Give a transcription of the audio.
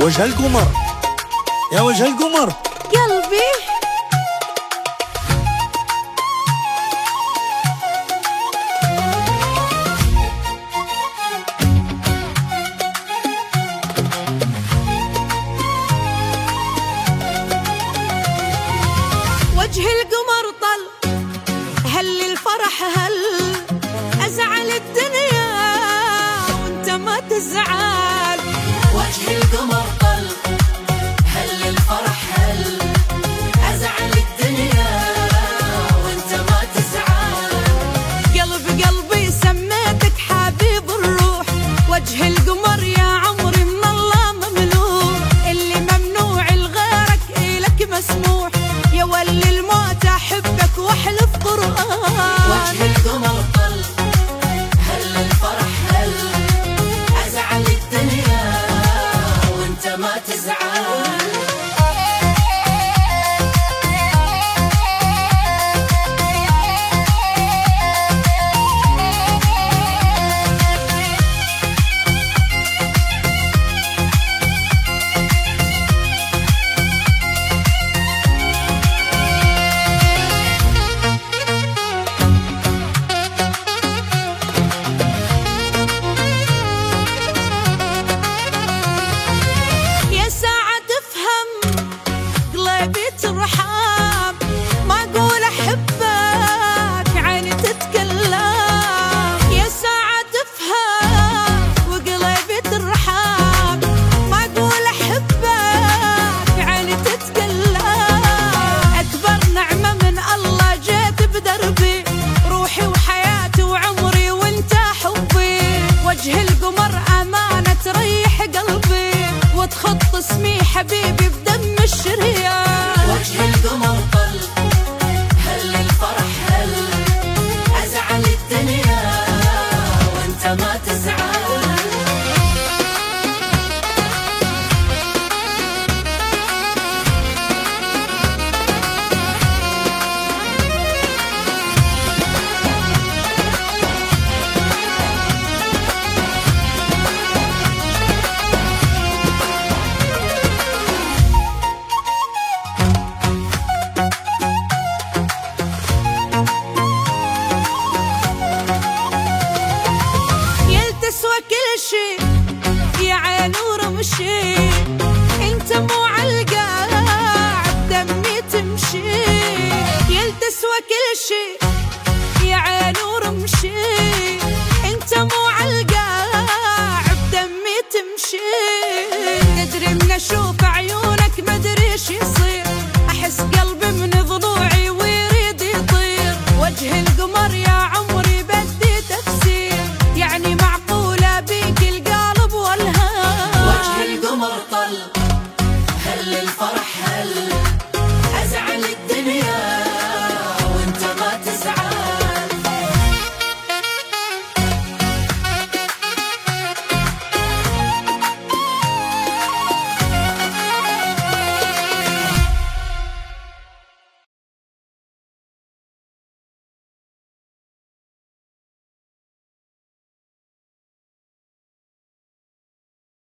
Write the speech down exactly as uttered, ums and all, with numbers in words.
وجه القمر يا وجه القمر قلبي وجه القمر طل هل الفرح هل أزعل الدنيا وانت ما تزعل. وجه القمر طل هل الفرح هل أزعل الدنيا وانت ما تزعل. قلب قلبي سميتك حبيب الروح وجه القمر يا عمري من الله مملوك اللي ممنوع لغيرك إلك مسموح يا ولي الموت أحبك واحلف قرآن. وجه القمر طل هل الفرح هل أزعل الدنيا وانت ما تزعل. ترحم ما اقول احبك عيني تتكلم يا ساعة تفهم وقلبي ترحم ما اقول احبك عيني تتكلم. اكبر نعمة من الله جيت بدربي روحي وحياتي وعمري وانت حبي. وجه القمر امانة تريح قلبي وتخط اسمي حبيبي بدم الشريان. وجه القمر طل هل الفرح هل أزعل الدنيا وانت ما تزعل. تسوى كل شي يا عين ورمشي